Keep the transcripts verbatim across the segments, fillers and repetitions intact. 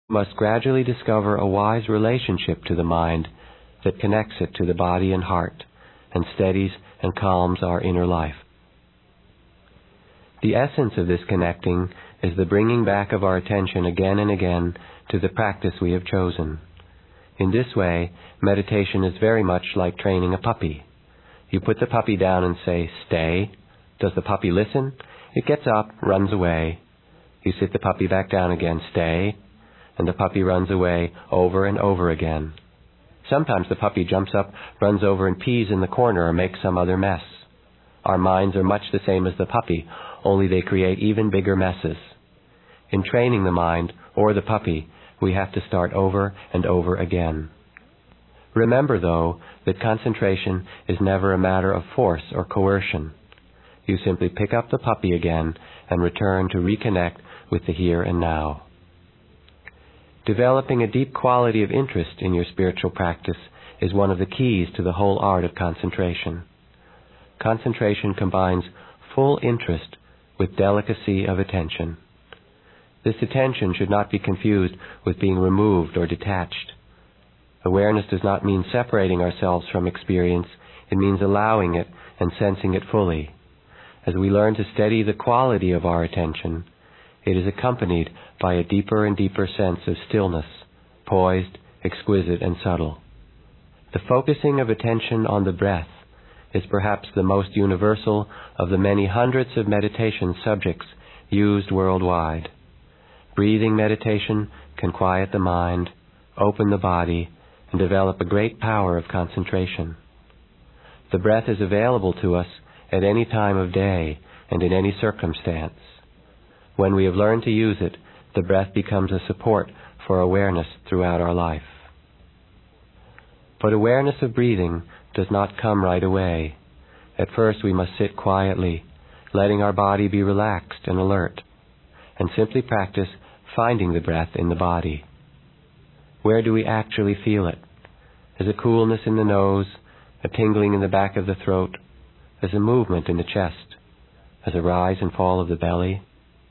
must gradually discover a wise relationship to the mind that connects it to the body and heart and steadies and calms our inner life. The essence of this connecting is the bringing back of our attention again and again to the practice we have chosen. In this way, meditation is very much like training a puppy. You put the puppy down and say, "Stay." Does the puppy listen? It gets up, runs away. You sit the puppy back down again, "Stay," and the puppy runs away over and over again. Sometimes the puppy jumps up, runs over and pees in the corner or makes some other mess. Our minds are much the same as the puppy, only they create even bigger messes. In training the mind, or the puppy, we have to start over and over again. Remember, though, that concentration is never a matter of force or coercion. You simply pick up the puppy again and return to reconnect with the here and now. Developing a deep quality of interest in your spiritual practice is one of the keys to the whole art of concentration. Concentration combines full interest with delicacy of attention. This attention should not be confused with being removed or detached. Awareness does not mean separating ourselves from experience. It means allowing it and sensing it fully. As we learn to steady the quality of our attention, it is accompanied by a deeper and deeper sense of stillness, poised, exquisite, and subtle. The focusing of attention on the breath is perhaps the most universal of the many hundreds of meditation subjects used worldwide. Breathing meditation can quiet the mind, open the body, and develop a great power of concentration. The breath is available to us at any time of day and in any circumstance. When we have learned to use it, the breath becomes a support for awareness throughout our life. But awareness of breathing does not come right away. At first we must sit quietly, letting our body be relaxed and alert, and simply practice finding the breath in the body. Where do we actually feel it? As a coolness in the nose, a tingling in the back of the throat, as a movement in the chest, as a rise and fall of the belly?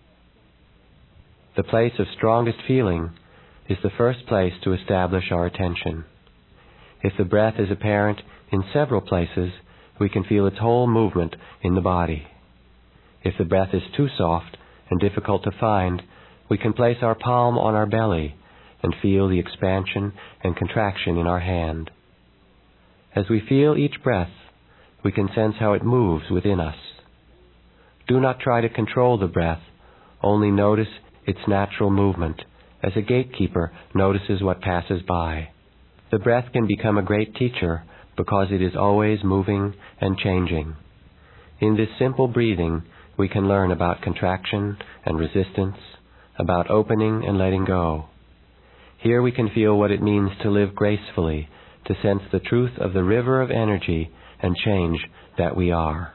The place of strongest feeling is the first place to establish our attention. If the breath is apparent in several places, we can feel its whole movement in the body. If the breath is too soft and difficult to find, we can place our palm on our belly and feel the expansion and contraction in our hand. As we feel each breath, we can sense how it moves within us. Do not try to control the breath, only notice its natural movement, as a gatekeeper notices what passes by. The breath can become a great teacher because it is always moving and changing. In this simple breathing, we can learn about contraction and resistance, about opening and letting go. Here we can feel what it means to live gracefully, to sense the truth of the river of energy and change that we are.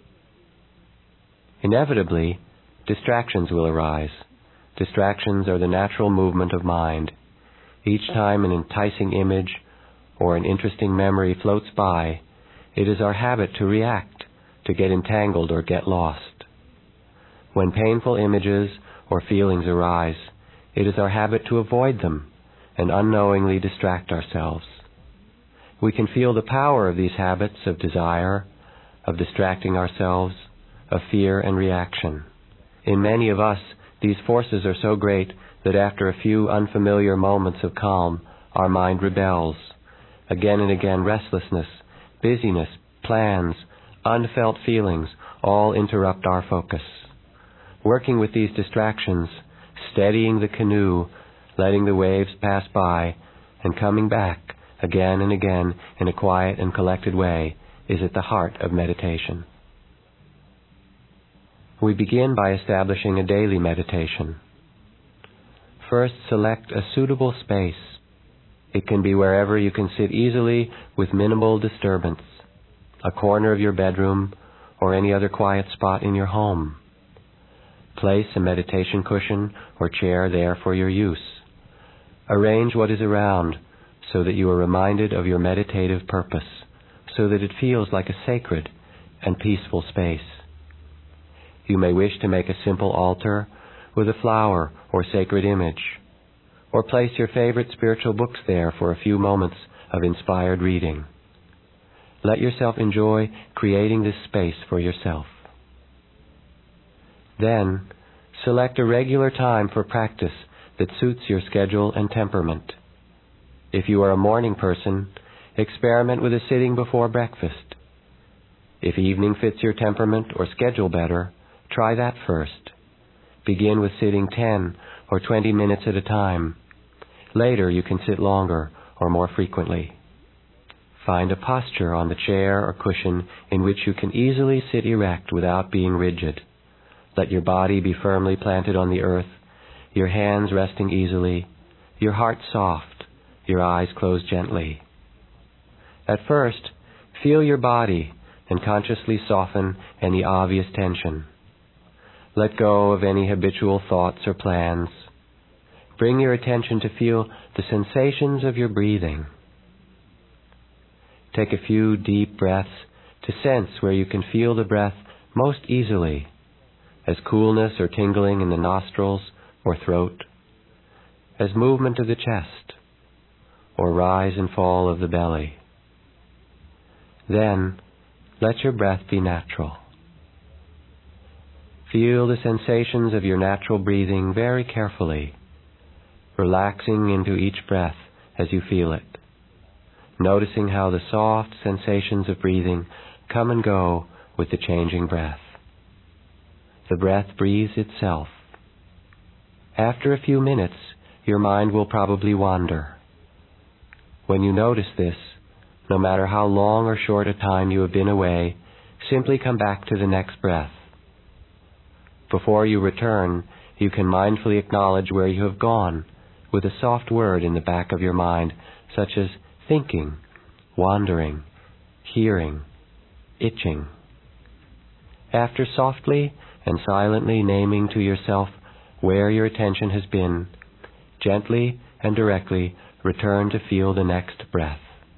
Inevitably, distractions will arise. Distractions are the natural movement of mind. Each time an enticing image or an interesting memory floats by, it is our habit to react, to get entangled or get lost. When painful images or feelings arise, it is our habit to avoid them and unknowingly distract ourselves. We can feel the power of these habits of desire, of distracting ourselves, of fear and reaction. In many of us, these forces are so great that after a few unfamiliar moments of calm, our mind rebels. Again and again, restlessness, busyness, plans, unfelt feelings all interrupt our focus. Working with these distractions, steadying the canoe, letting the waves pass by, and coming back again and again in a quiet and collected way is at the heart of meditation. We begin by establishing a daily meditation. First, select a suitable space. It can be wherever you can sit easily with minimal disturbance, a corner of your bedroom or any other quiet spot in your home. Place a meditation cushion or chair there for your use. Arrange what is around so that you are reminded of your meditative purpose, so that it feels like a sacred and peaceful space. You may wish to make a simple altar with a flower or sacred image, or place your favorite spiritual books there for a few moments of inspired reading. Let yourself enjoy creating this space for yourself. Then, select a regular time for practice that suits your schedule and temperament. If you are a morning person, experiment with a sitting before breakfast. If evening fits your temperament or schedule better, try that first. Begin with sitting ten or twenty minutes at a time. Later you can sit longer or more frequently. Find a posture on the chair or cushion in which you can easily sit erect without being rigid. Let your body be firmly planted on the earth, your hands resting easily, your heart soft, your eyes closed gently. At first, feel your body and consciously soften any obvious tension. Let go of any habitual thoughts or plans. Bring your attention to feel the sensations of your breathing. Take a few deep breaths to sense where you can feel the breath most easily, as coolness or tingling in the nostrils or throat, as movement of the chest, or rise and fall of the belly. Then, let your breath be natural. Feel the sensations of your natural breathing very carefully, relaxing into each breath as you feel it, noticing how the soft sensations of breathing come and go with the changing breath. The breath breathes itself. After a few minutes, your mind will probably wander. When you notice this, no matter how long or short a time you have been away, simply come back to the next breath. Before you return, you can mindfully acknowledge where you have gone with a soft word in the back of your mind, such as thinking, wandering, hearing, itching. After softly and silently naming to yourself where your attention has been, gently and directly return to feel the next breath.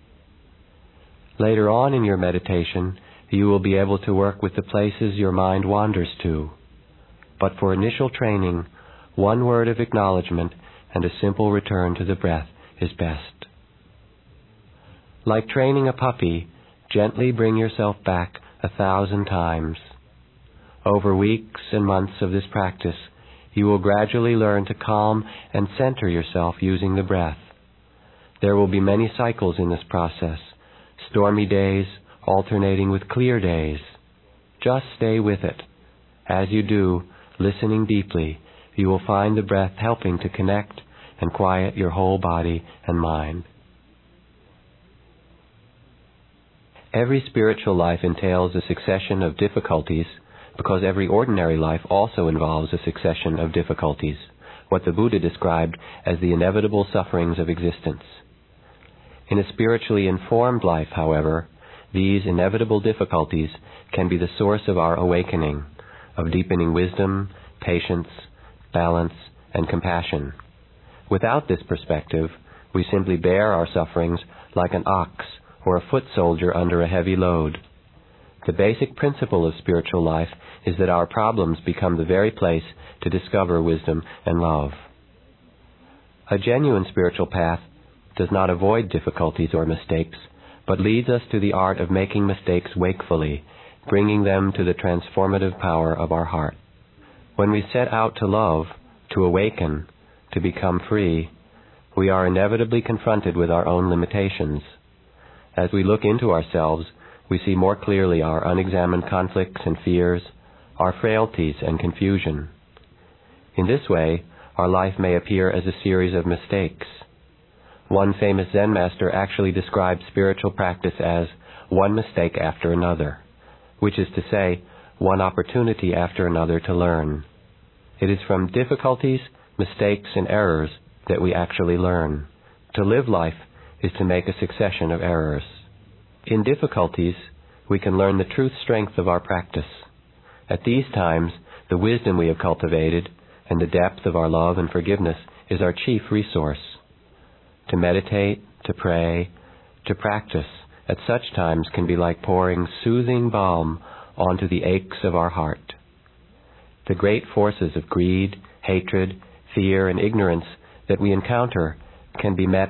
Later on in your meditation, you will be able to work with the places your mind wanders to. But for initial training, one word of acknowledgement and a simple return to the breath is best. Like training a puppy, gently bring yourself back a thousand times. Over weeks and months of this practice, you will gradually learn to calm and center yourself using the breath. There will be many cycles in this process, stormy days alternating with clear days. Just stay with it. As you do, listening deeply, you will find the breath helping to connect and quiet your whole body and mind. Every spiritual life entails a succession of difficulties, because every ordinary life also involves a succession of difficulties, what the Buddha described as the inevitable sufferings of existence. In a spiritually informed life, however, these inevitable difficulties can be the source of our awakening, of deepening wisdom, patience, balance, and compassion. Without this perspective, we simply bear our sufferings like an ox or a foot soldier under a heavy load. The basic principle of spiritual life is that our problems become the very place to discover wisdom and love. A genuine spiritual path does not avoid difficulties or mistakes, but leads us to the art of making mistakes wakefully, bringing them to the transformative power of our heart. When we set out to love, to awaken, to become free, we are inevitably confronted with our own limitations. As we look into ourselves, we see more clearly our unexamined conflicts and fears, our frailties and confusion. In this way, our life may appear as a series of mistakes. One famous Zen master actually described spiritual practice as one mistake after another, which is to say, one opportunity after another to learn. It is from difficulties, mistakes, and errors that we actually learn. To live life is to make a succession of errors. In difficulties, we can learn the truth strength of our practice. At these times, the wisdom we have cultivated and the depth of our love and forgiveness is our chief resource. To meditate, to pray, to practice at such times can be like pouring soothing balm onto the aches of our heart. The great forces of greed, hatred, fear, and ignorance that we encounter can be met